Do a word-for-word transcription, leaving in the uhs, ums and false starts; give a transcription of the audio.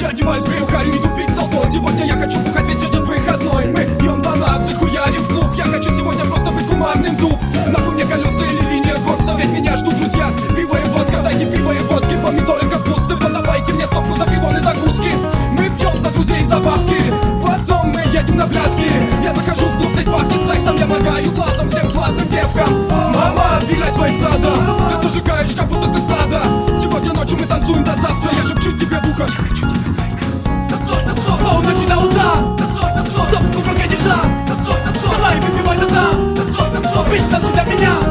Я одеваюсь, брею харю, иду пить с толпой. Сегодня я хочу бухать, ведь сегодня выходной. Мы пьем за нас и хуярим в клуб. Я хочу сегодня просто быть кумарным дуб. Нахуй мне колеса или линия курса, ведь меня ждут друзья. Пиво и водка, дайте пиво и водки, помидоры, капусты. Подавайте мне стопку за пивон и закуски. Мы пьем за друзей, за бабки. Потом мы едем на блядки. Я захожу в клуб, здесь пахнет сексом. Я моргаю глазом всем классным девкам. Мама, виляй своим задом. Ты зажигаешь, как будто ты сада. Сегодня ночью мы танцуем до завтра. Я шепчу тебе в ухо: я хочу тебя, зайка. Танцуй, танцуй, с полуночи до утра. Танцуй, танцуй, стопку в руке держа. Танцуй, танцуй, давай выпивай до дна. Танцуй, танцуй, бич, танцуй для меня.